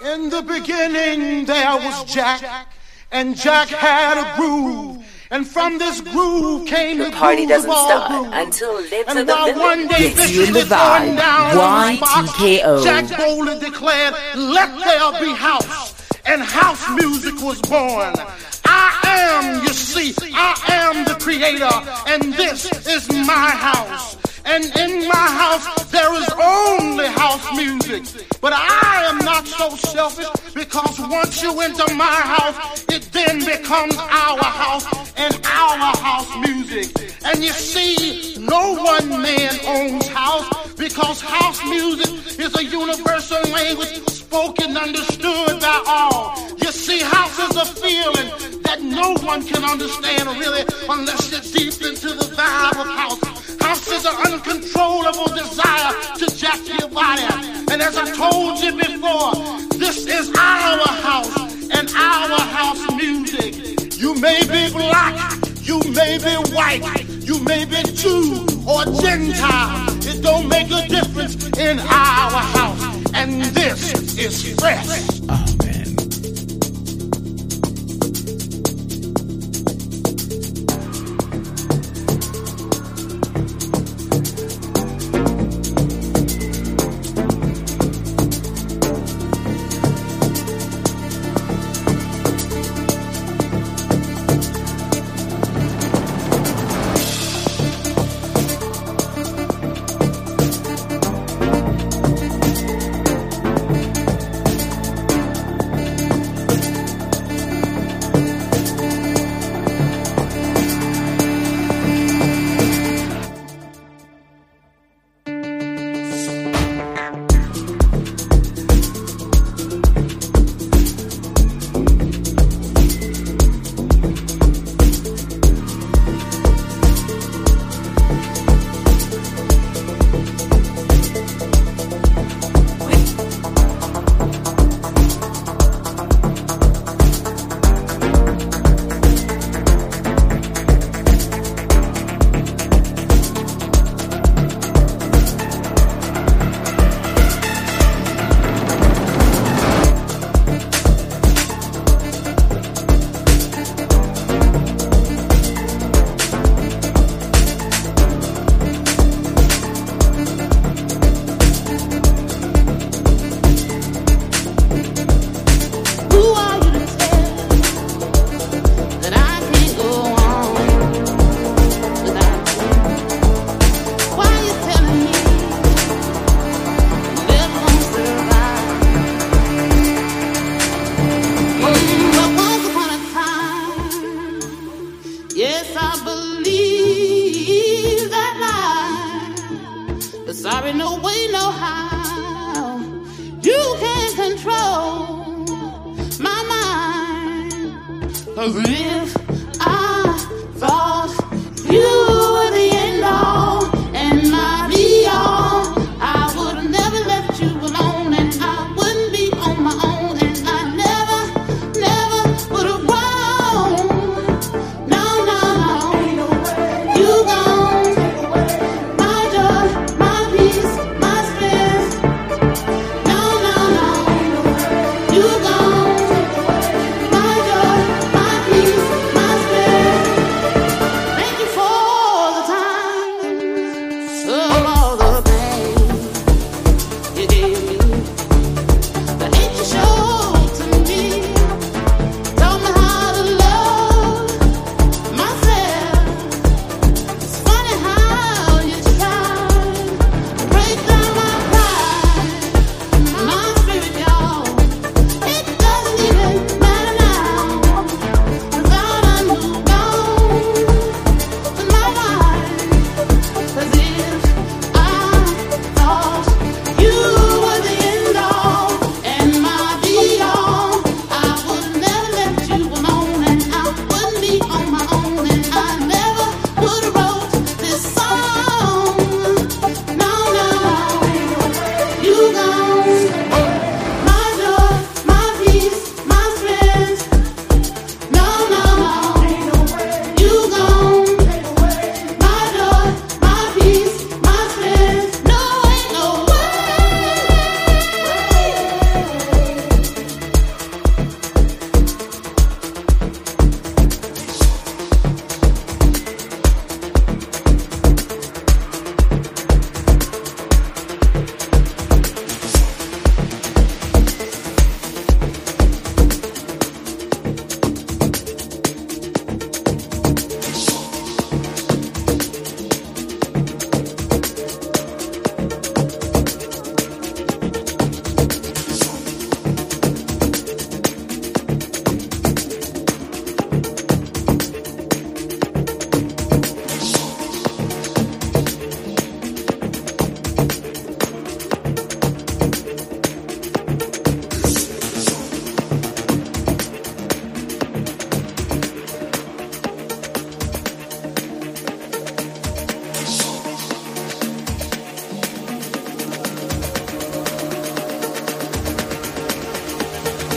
In the beginning there was Jack, and Jack had a groove. And from this groove came the party grooves doesn't of all start grooves. until Lips And of the while Village. one day Gets you in the this was going vibe. down in the box, YTKO. Jack boldly declared, "Let there be house." And house music was born. I am, you see, I am the creator, and this is my house. And in my house, there is only house music. But I am not so selfish, because once you enter my house, it then becomes our house and our house music. And you see, no one man owns house, because house music is a universal language spoken, understood by all. You see, house is a feeling that no one can understand really unless you're deep into the vibe of house. House is an uncontrollable desire to jack your body. And as I told you before, this is our house and our house music. You may be black, you may be white, you may be Jew or Gentile. It don't make a difference in our house. And this is fresh. Oh, man. Sorry, no way, no how. You can't control my mind. 'Cause if I thought you were the end all and my be all, I would have never left you alone, and I wouldn't be on my own, and I never would have grown. No, no, no. You gone. My joy, my peace, my strength. No, no, no. You gone. My joy, my peace, my strength. Thank you for the time of all the pain you gave me. The hate you showed to me. Taught me how to love myself. It's funny how you try to break down my pride, my spirit, y'all. It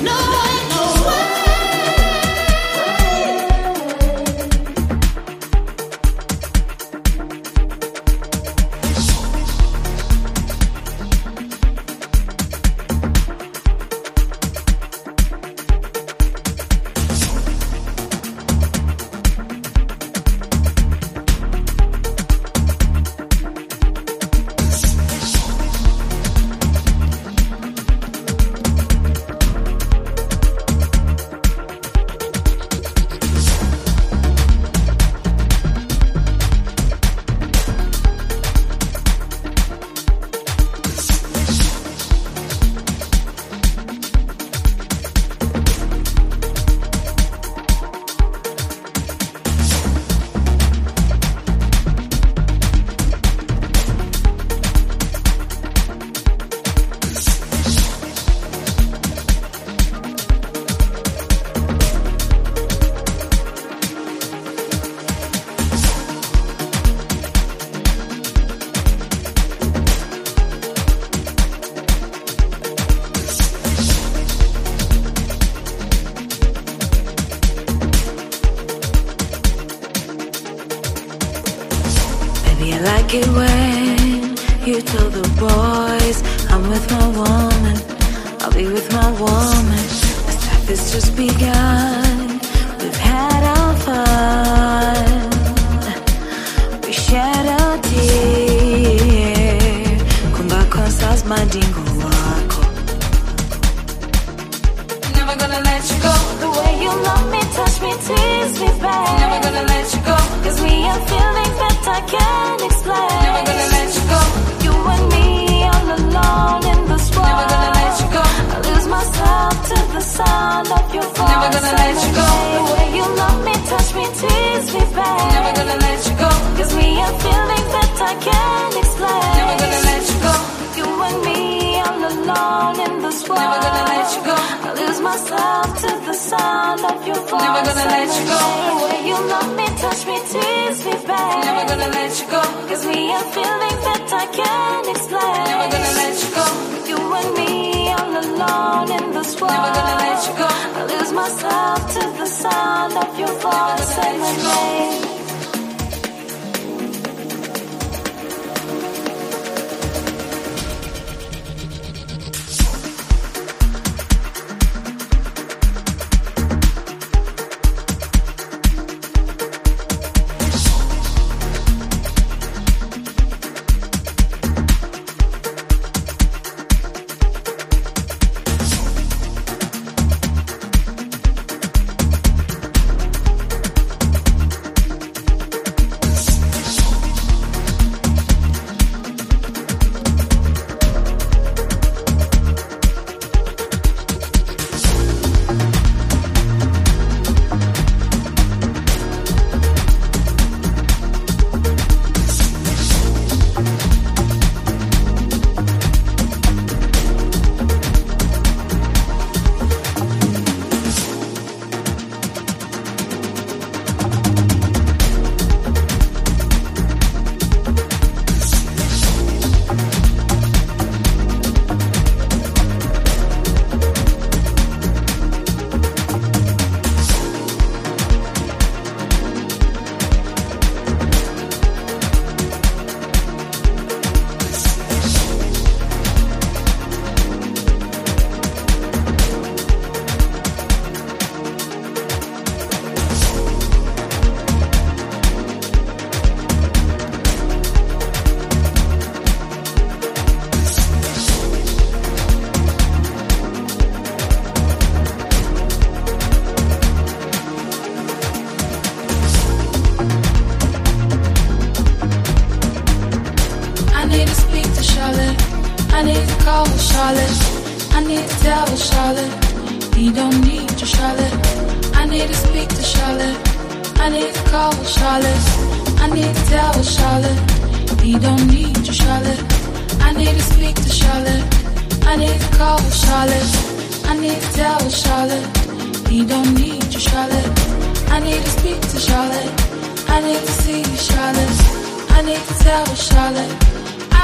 like it when you tell the boys I'm with my woman, I'll be with my woman. This life has just begun, we've had our fun, we shared our tear. Kumba konsas madingo wako, never gonna let you go. The way you love me, touch me, tease me back, never gonna let you go. Cause we are feeling that I can't explain, never gonna let you go. You and me all alone in this world, never gonna let you go. I lose myself to the sound of your voice, never gonna let you go. The way you love me, touch me, tease me back, never gonna let you go. Cause we are feeling that I can't explain, never gonna let you go. You and me all alone in this world, never gonna let you go. I lose myself to the sound of your voice, never gonna let you go. The way you love me, touch me, tease me back, never gonna let you go. Cause we are feeling that I can't explain, never gonna let you go. You and me all alone in this world, never gonna let you go. I lose myself to the sound of your voice, say my name.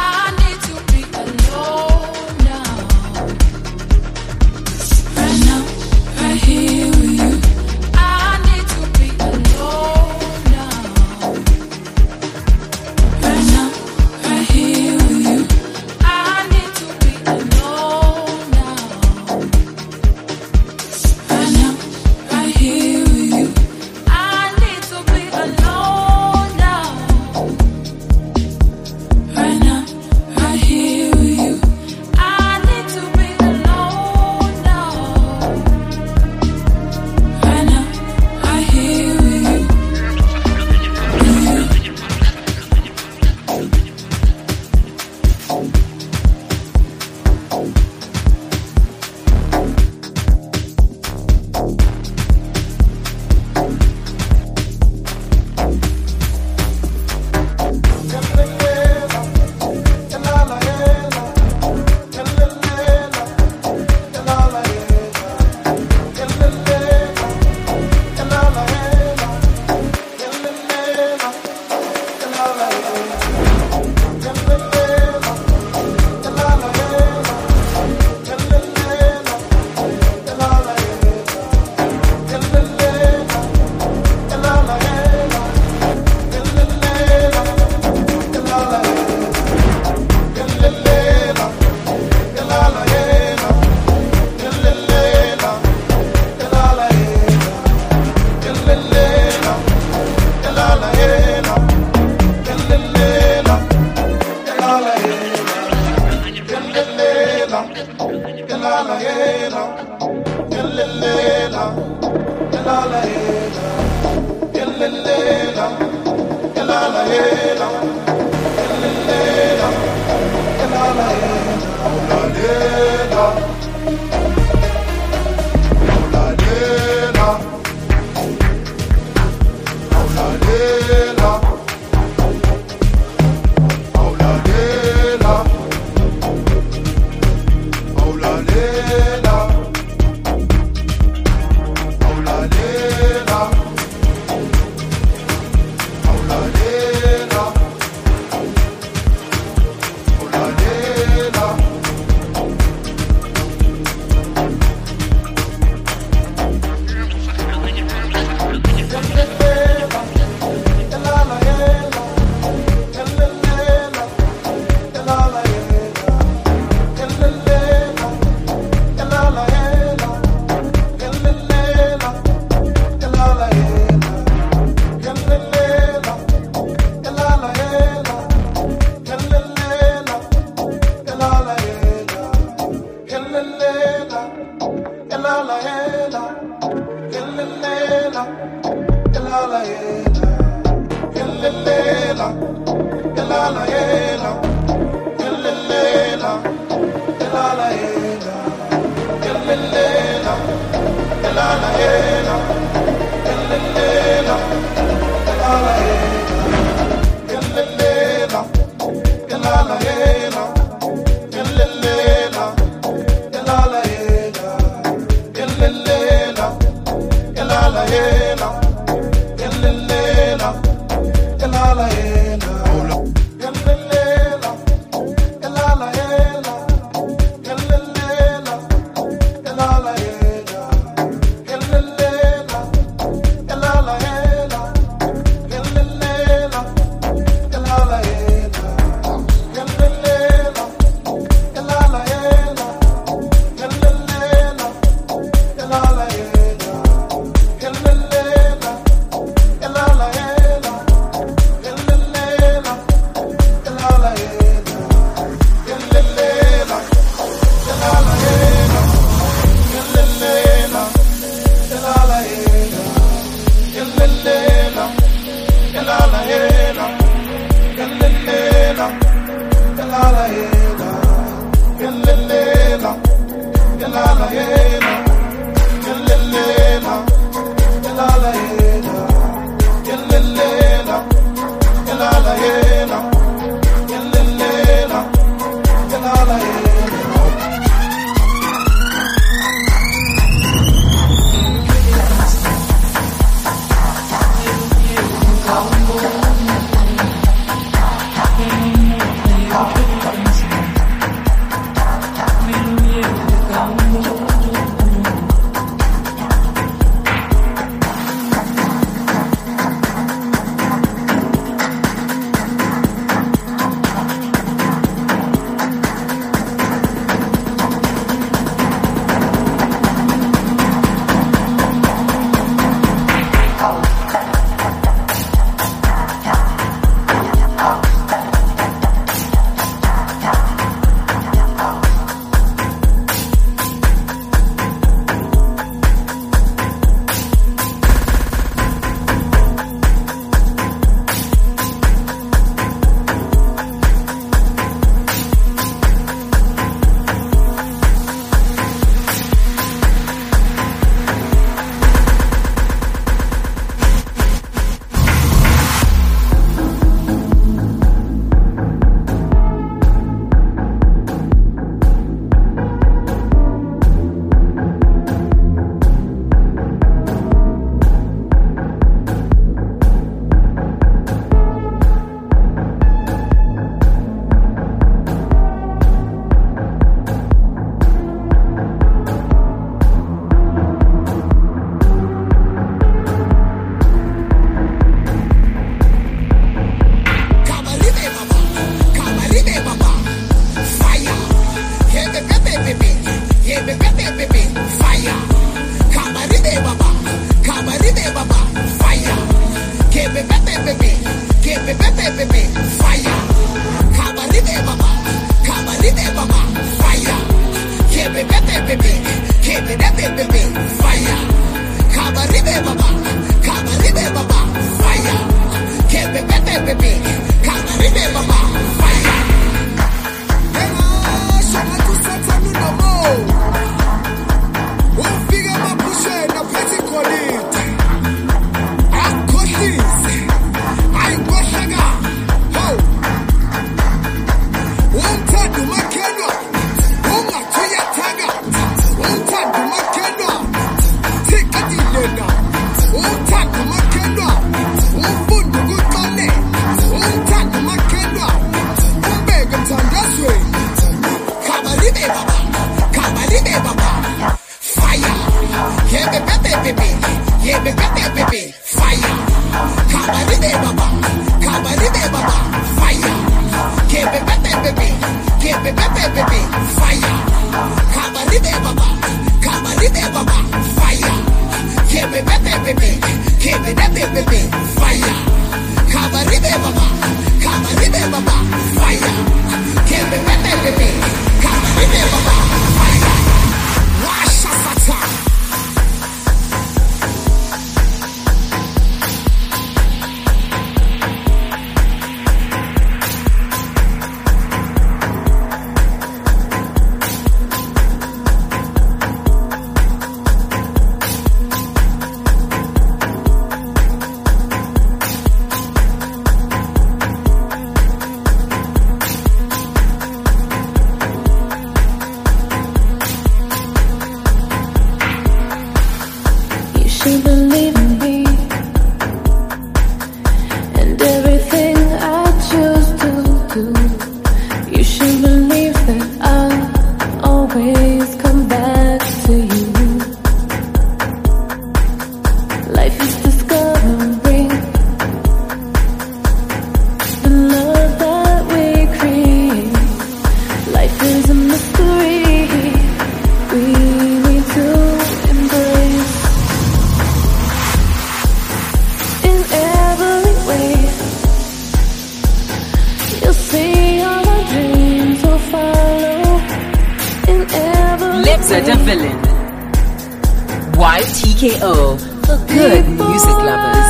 Right now Fire. Kabaribe baba, fire. Kebe bebe, kabaribe baba, fire. Shama kusatanu no mo. Ufige mapushe na peti kolite. Akotis, aingoshaga. Ho. Umtadu makenwa, umatuya taga. Umtadu makenwa, tikati lena. Umtadu makenwa, umfundu gutone. Umtadu makenwa, umbega mtandaswe. Kabaribe baba, fire. Yebe bebe, fire. Kabaribe baba, fire. Yebe bebe, fire. Kabaribe baba, fire. Yebe bebe, fire. Kabaribe baba, fire. Yebe bebe, fire. Washa sata. YTKO for good music lovers.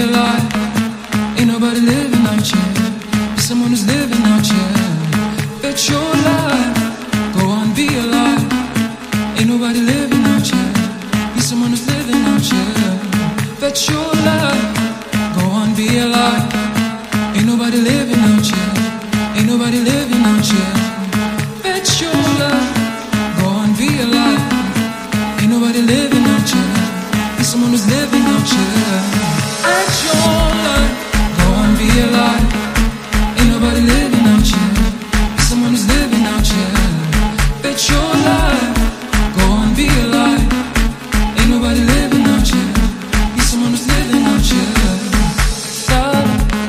alive. Ain't nobody living out here. Be someone who's living out here. Bet your life. Go on, be alive. Ain't nobody living out here. Be someone who's living out here. Bet your life. Go on, be alive. Ain't nobody living out here. Ain't nobody living out here. Bet your life. Go on, be alive. Ain't nobody living out here. Be someone who's living out here. Bet your life. Go on, be alive. Ain't nobody living out here. Be someone who's living out here. Bet your life. Go on, be alive. Ain't nobody living out here. Be someone who's living out here. Love.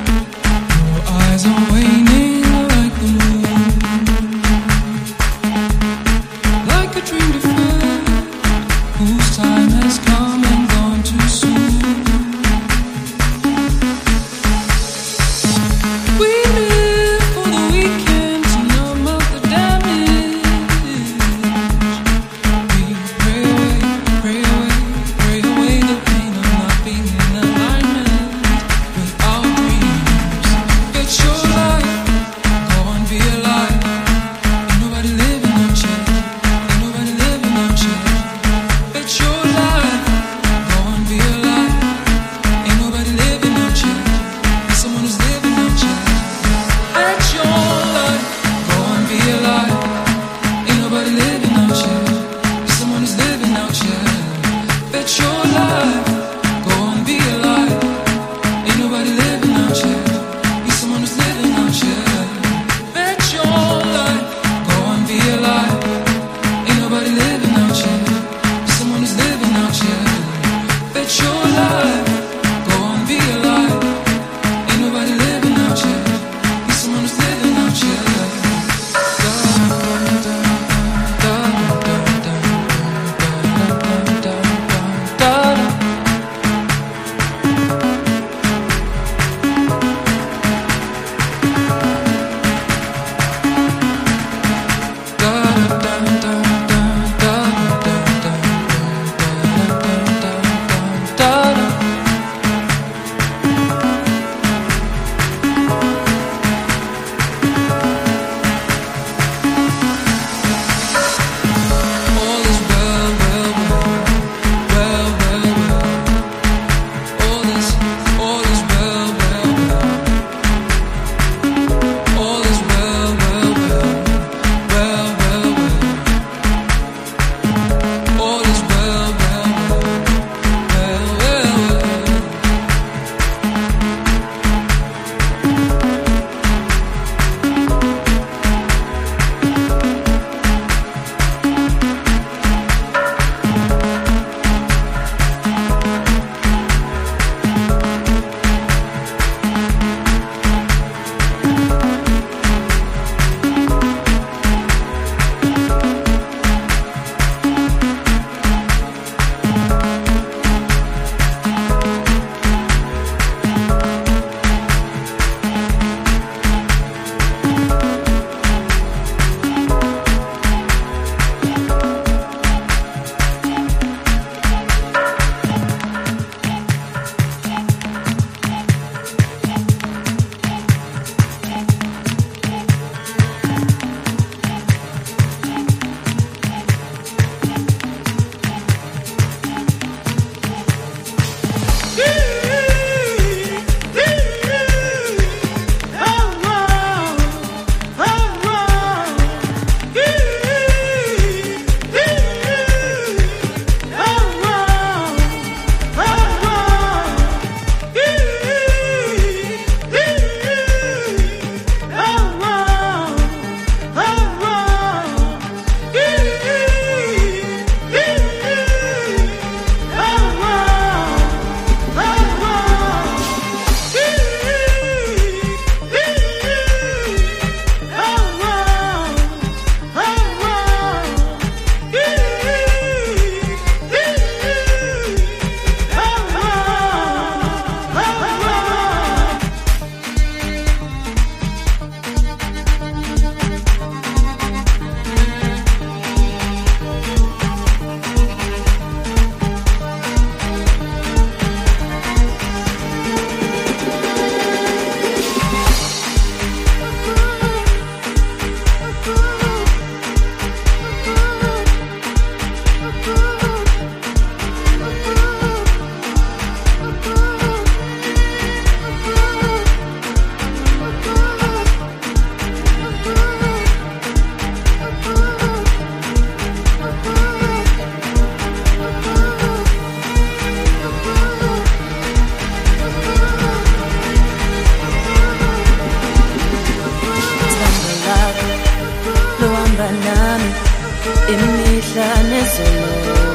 imihla nezolo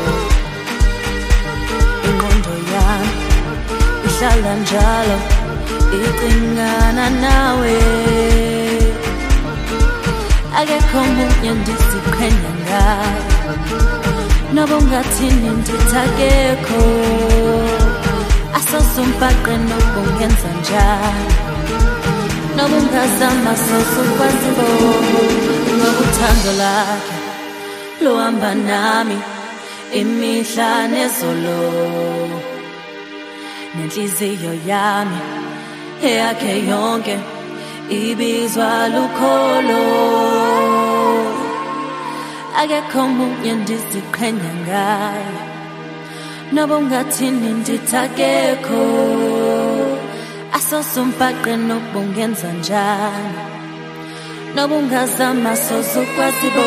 ingqondo yami ihlala njalo icingana nawe akekho omunye ndiziqhenya ngayo noba ungathini ndithi akekho asosumbhaqe noba ungenza njani noba ungazama sosukwazi bo ngoba uthando lakhe luhamba nami imihla nezolo nenhliziyo yami eyakhe yonke ibizwa lukholo akekho omunye ndiziqhenya ngayo noba ungathini ndithi akekho asosumbhaqe noba ungenza njani noba ungazama sosukwazi bo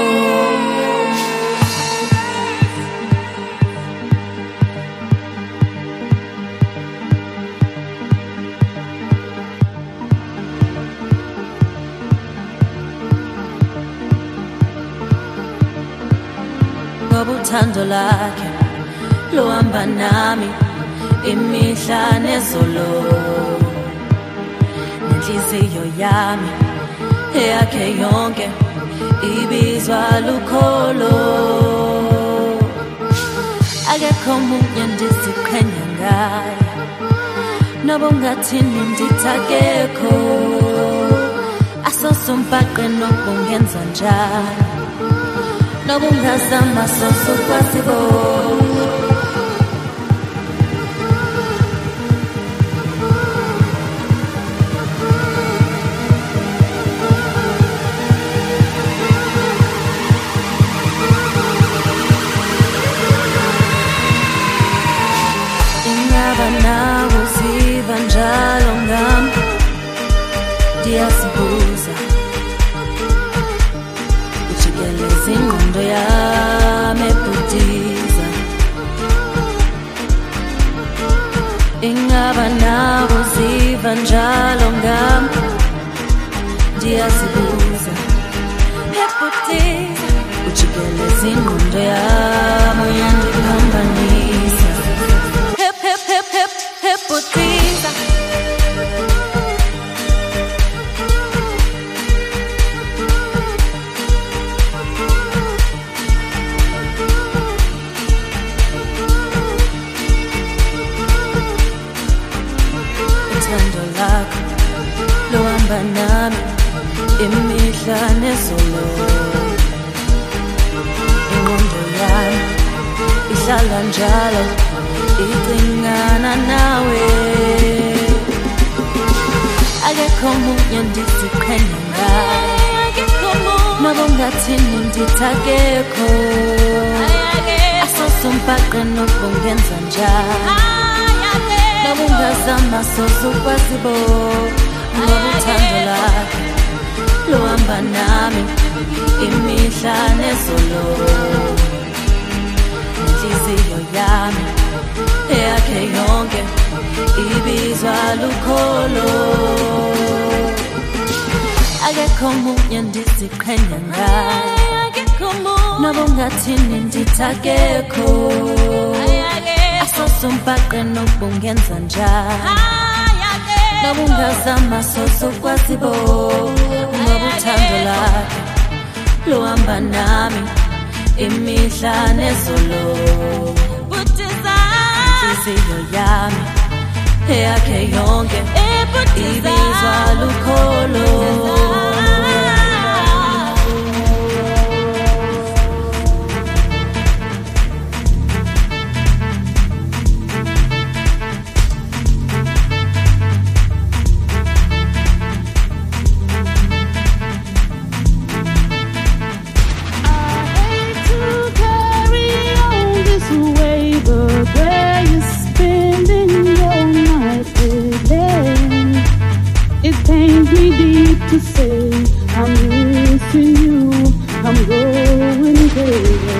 ngoba uthando lakhe luhamba nami imihla nezolo nenhliziyo yami eyakhe yonke ibizwa lukholo akekho omunye ndiziqhenya ngayo noba ungathini ndithi akekho asosumbhaqe noba ungenza njani noba ungazama sosukwazi bo ingaba nawe uziva njalo ngami ndiyazibuza ujikeleza ingqondo yami ebhudiza ingaba nawe uziva njalo ngami ndiyazibuza ebhudiza ujikeleza ingqondo yami uyandiphambanisa ebhudiza luhamba nami imihla nezolo ingqondo yami ihlala njalo icingana nawe akekho omunye ndiziqhenya ngayo noba ungathini ndithi akekho asosumbhaqe noba ungenza njani noba ungazama sosukwazi bo ngoba uthando lakhe luhamba nami imihla nezolo nenhliziyo yami eyakhe yonke ibizwa lukholo akekho omunye ndiziqhenya ngayo noba ungathini ndithi akekho asosumbhaqe noba ungenza njani noba ungazama sosukwazi bo ngoba uthando lakhe luhamba nami imihla nezolo inhliziyo yami eyakhe yonke ibizwa lukholo to say I'm missing you, I'm going crazy.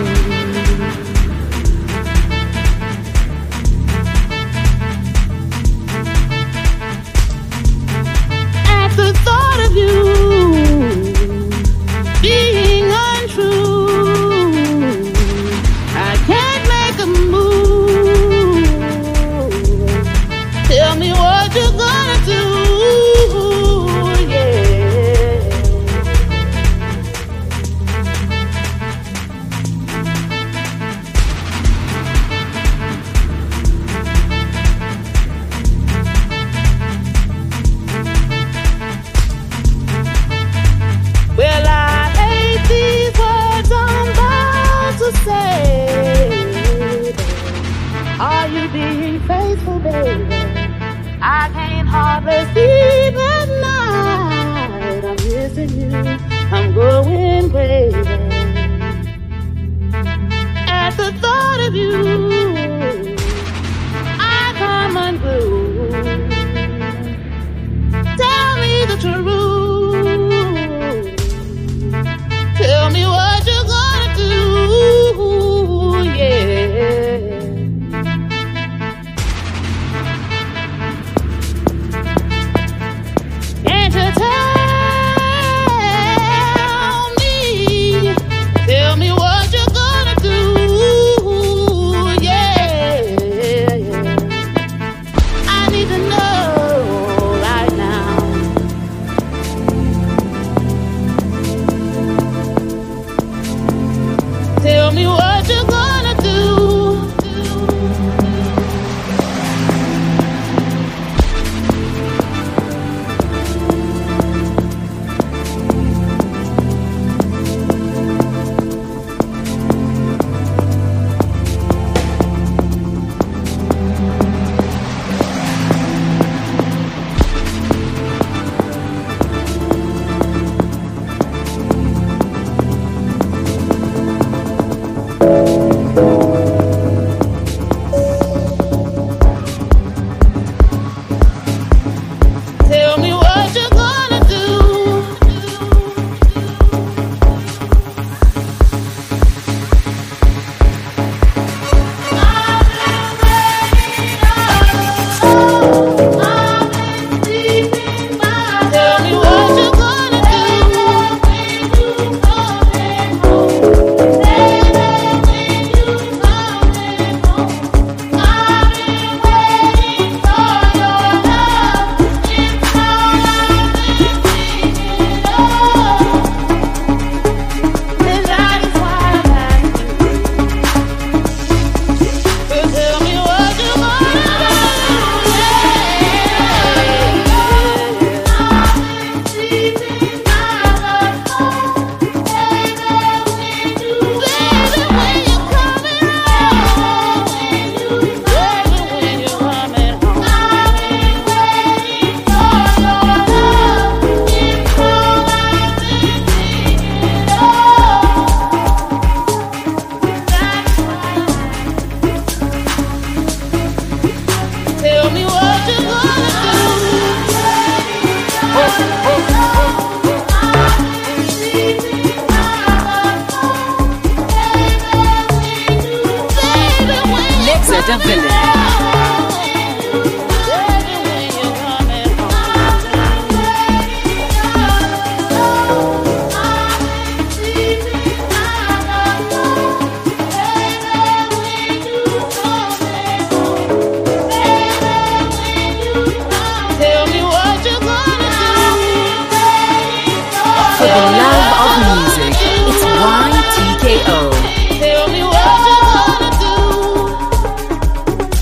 At the thought of you being untrue, peaceful, baby. I can't hardly sleep at night. I'm missing you. I'm going crazy at the thought of you. I come unglued. Tell me the truth. Tell me what you're gonna do. Yeah. Can't you tell me what you're gonna do? Yeah, I need to know right now. Tell me what you're gonna do. Tell me what you're gonna do. Tell me what you're gonna do. Tell me what you're gonna do. Lexa de Villain. Tell me what you're gonna For the love of music, it's YTKO. do. Tell me what you're gonna do.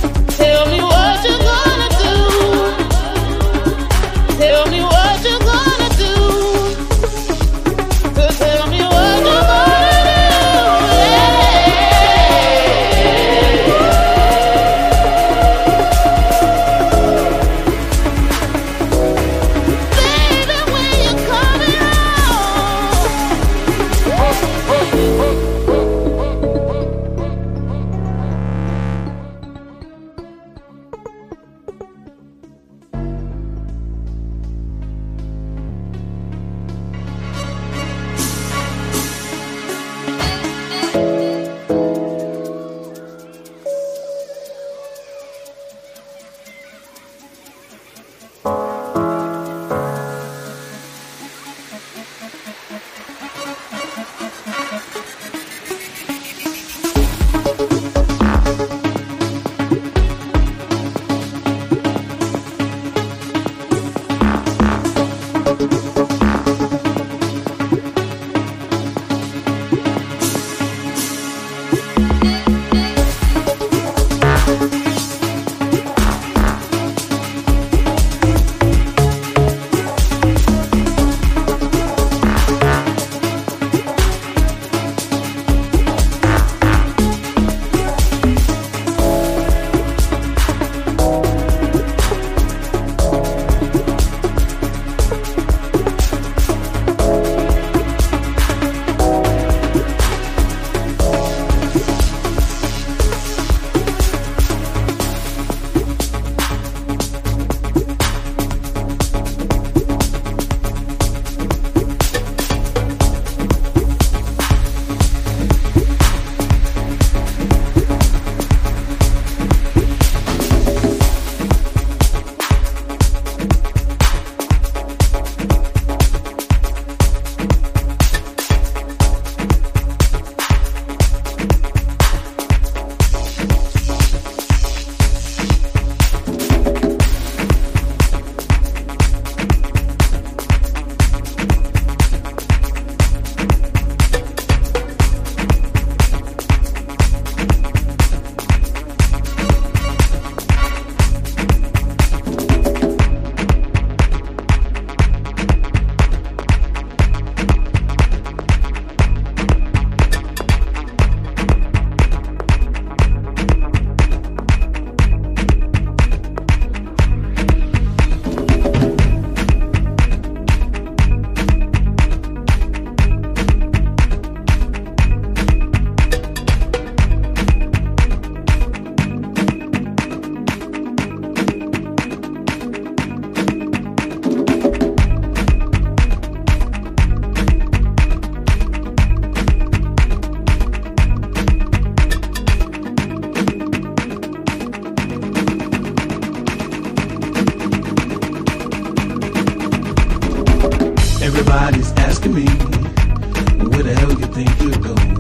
Everybody's asking me, where the hell you think you're going?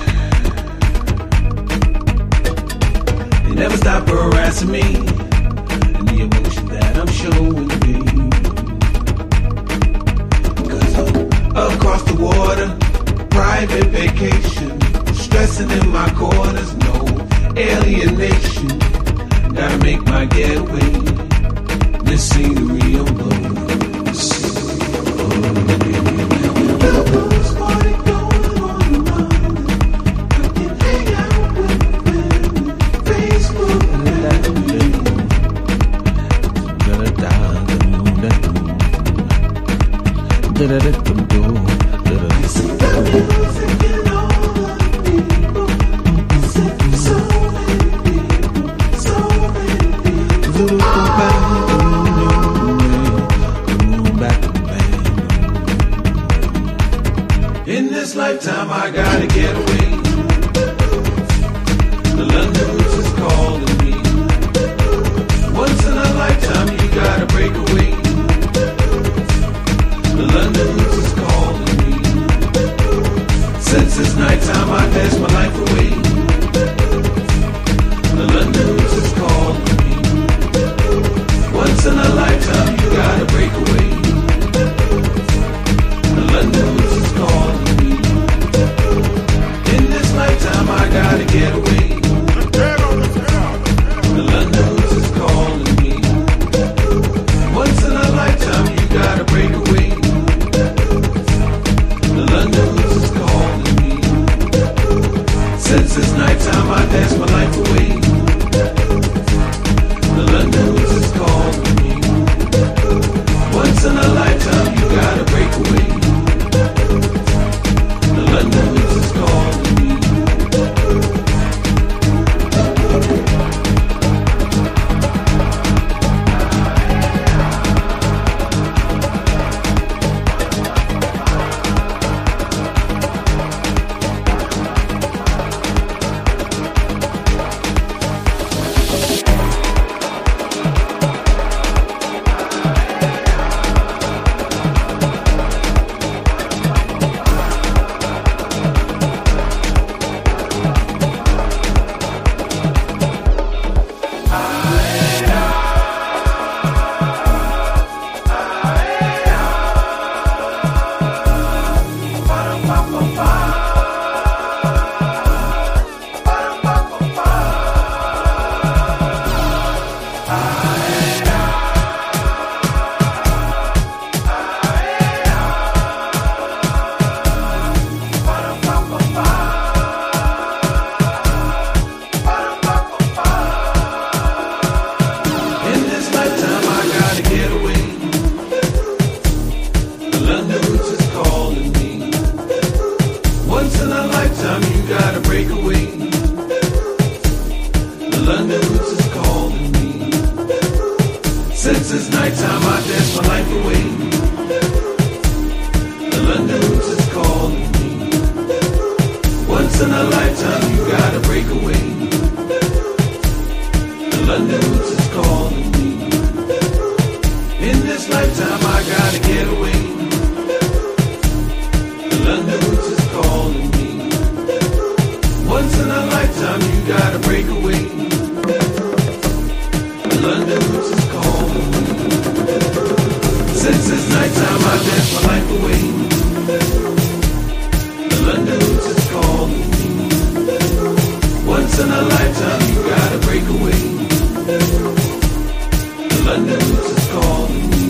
They never stop harassing me, and the emotion that I'm showing me. 'Cause I'm across the water, private vacation, stressing in my quarters, no alienation. Gotta make my getaway, this scenery alone. In this lifetime I gotta get away. The London roots is calling me. Once in a lifetime you gotta break away. The London roots is calling me. Since it's nighttime I pass my life away. The London roots is calling me. Once in a lifetime you gotta break away. The London roots is calling me. In this lifetime I gotta get away. The London roots is calling me. Once in a lifetime you gotta break away. The London roots is calling me. Since it's nighttime I pass my life away. The London roots is calling me. Once in a lifetime you gotta break away. The London roots is calling me. Since it's nighttime, I dance my life away. The London roots is calling me. Once in a lifetime, you gotta break away. The London roots is calling me. In this lifetime I gotta get away. London roots is calling me. Once in a lifetime you gotta break away. London roots is calling me. Since it's nighttime I dance my life away. London roots is calling me. Once in a lifetime you gotta break away. London roots is calling me.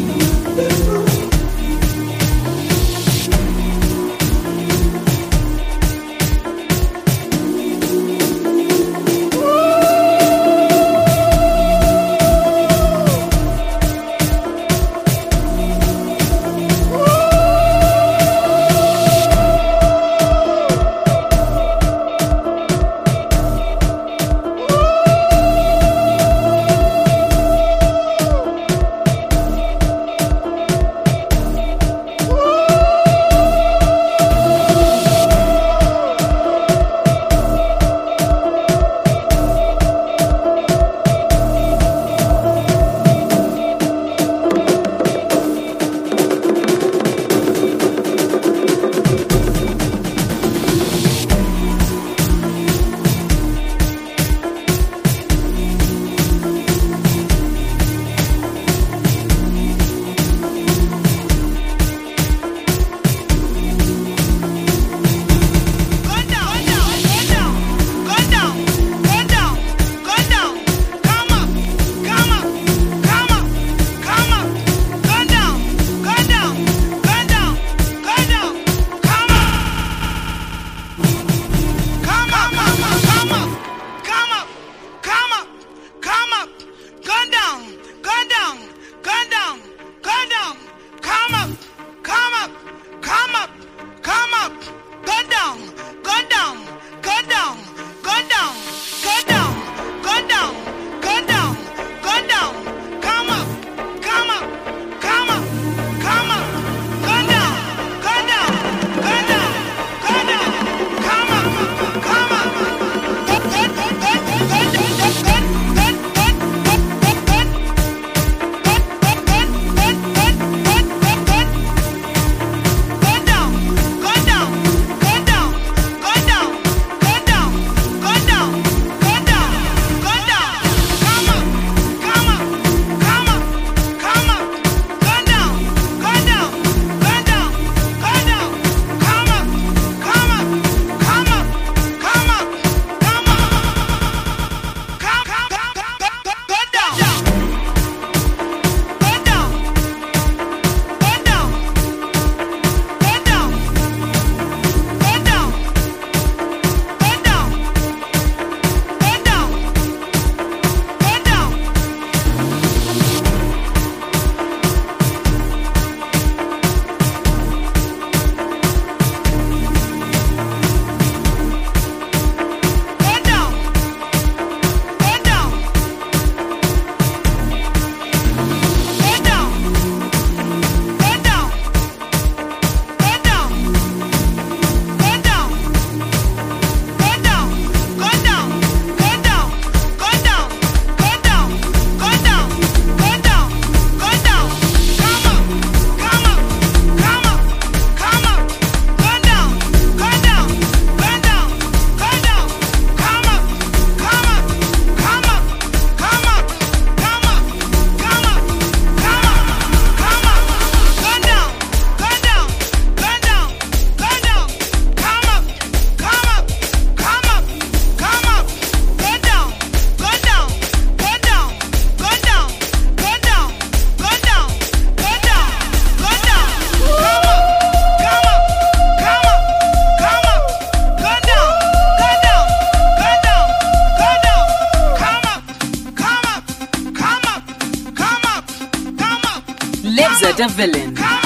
The Villain.